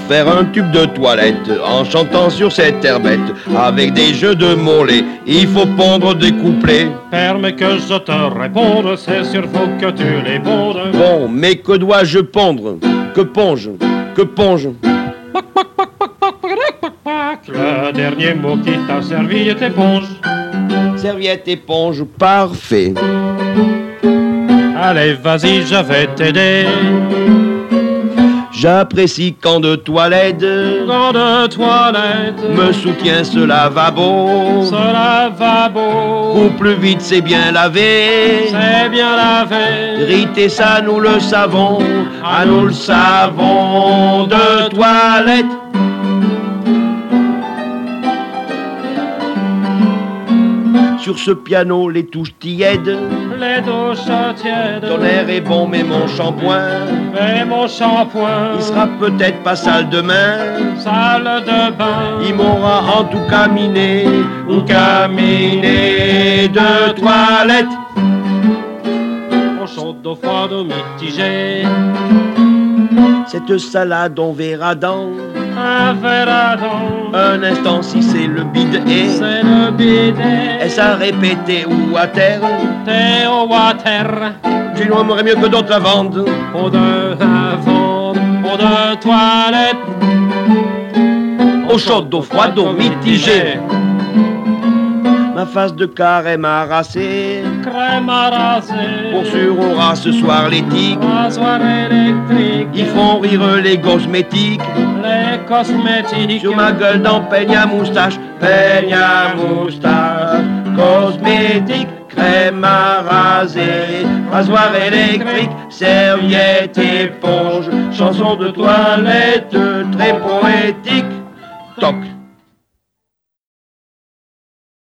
faire un tube de toilette en chantant sur cette herbette avec des jeux de mollets. Il faut pondre des couplets. Permets que je te réponde, c'est sûr faut que tu les pondes. Bon, mais que dois-je pondre? Que ponge? Que ponge? Le dernier mot qui t'a servi est éponge. Serviette, éponge, parfait. Allez, vas-y, je vais t'aider. J'apprécie quand de toilette me soutient ce lavabo. Ce lavabo, Ou plus vite, c'est bien lavé. c'est bien lavé. Rité, ça nous le savons. Ah, nous le savons de toilette. Sur ce piano, les touches t'y aident. Les douches tièdes, Ton air est bon, mais mon shampoing, et mon shampoing, il sera peut-être pas sale demain. salle de bain, Il m'aura en tout cas miné, ou caminé de toilette. eau chaude, eau froide, eau mitigée, Cette salade, on verra dans un verre à dents, un instant si c'est le bide et c'est le bidet, est-ce à répéter ou à terre? t'es au water, Tu n'aimerais mieux que d'autres la vendent. eau de lavande, eau de toilette, Eau chaude, eau froide, eau mitigée. Ma face de carême harassée, crème à raser, pour sûr aura ce soir l'éthique. rasoir électrique, Ils font rire les cosmétiques. les cosmétiques, Sur ma gueule dans peigne à moustache, cosmétique, crème à raser, rasoir électrique, serviette, éponge, chanson de toilette très poétique. Toc.